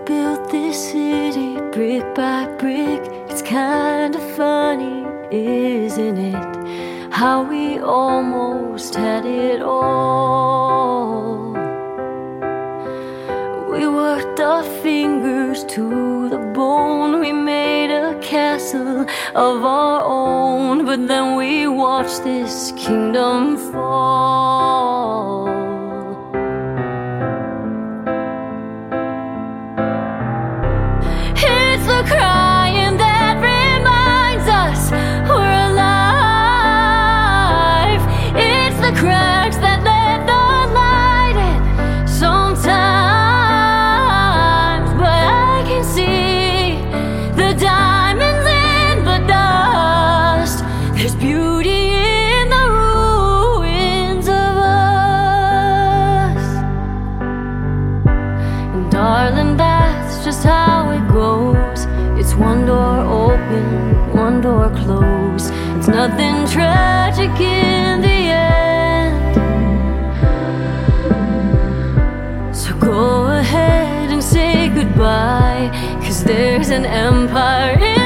built this city brick by brick. It's kinda funny, isn't it? How we almost had it all. We worked our fingers to the bone. We made a castle of our own, but then we watched this kingdom fall. It's the crying that reminds us we're alive. It's the cracks that let the light in sometimes. But I can see the diamonds in the dust. There's beauty in the ruins of us. And darling, that's just how it goes. It's one door open, one door closed. It's nothing tragic in the end. So go ahead and say goodbye, 'cause there's an empire in